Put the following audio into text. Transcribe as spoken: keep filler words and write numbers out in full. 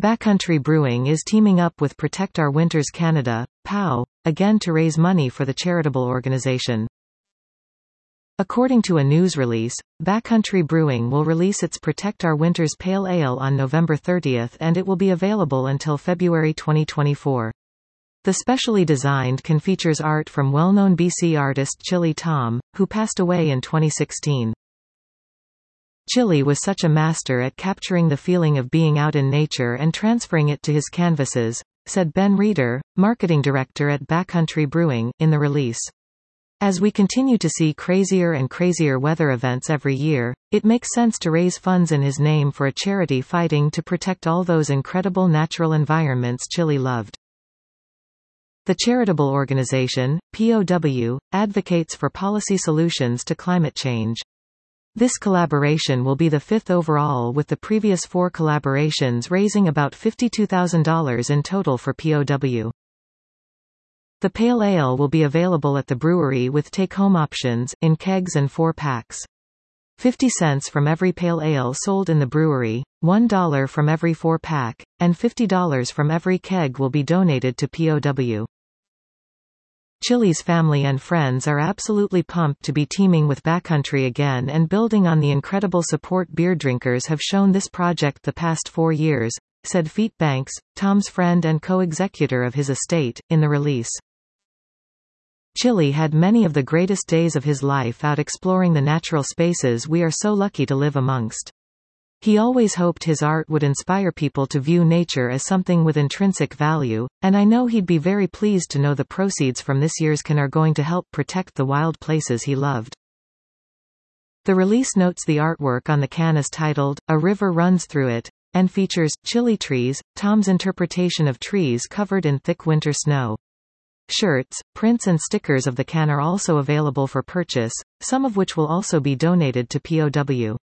Backcountry Brewing is teaming up with Protect Our Winters Canada, P O W, again to raise money for the charitable organization. According to a news release, Backcountry Brewing will release its Protect Our Winters Pale Ale on November thirtieth and it will be available until February twenty twenty-four. The specially designed can features art from well-known B C artist Chili Tom, who passed away in twenty sixteen. Chili was such a master at capturing the feeling of being out in nature and transferring it to his canvases, said Ben Reeder, marketing director at Backcountry Brewing, in the release. As we continue to see crazier and crazier weather events every year, it makes sense to raise funds in his name for a charity fighting to protect all those incredible natural environments Chili loved. The charitable organization, P O W, advocates for policy solutions to climate change. This collaboration will be the fifth overall, with the previous four collaborations raising about fifty-two thousand dollars in total for P O W. The Pale Ale will be available at the brewery with take-home options, in kegs and four-packs. fifty cents from every Pale Ale sold in the brewery, one dollar from every four-pack, and fifty dollars from every keg will be donated to P O W. Chili's family and friends are absolutely pumped to be teaming with Backcountry again and building on the incredible support beer drinkers have shown this project the past four years, said Feet Banks, Tom's friend and co-executor of his estate, in the release. Chili had many of the greatest days of his life out exploring the natural spaces we are so lucky to live amongst. He always hoped his art would inspire people to view nature as something with intrinsic value, and I know he'd be very pleased to know the proceeds from this year's can are going to help protect the wild places he loved. The release notes the artwork on the can is titled, "A River Runs Through It," and features chili trees, Tom's interpretation of trees covered in thick winter snow. Shirts, prints and stickers of the can are also available for purchase, some of which will also be donated to P O W.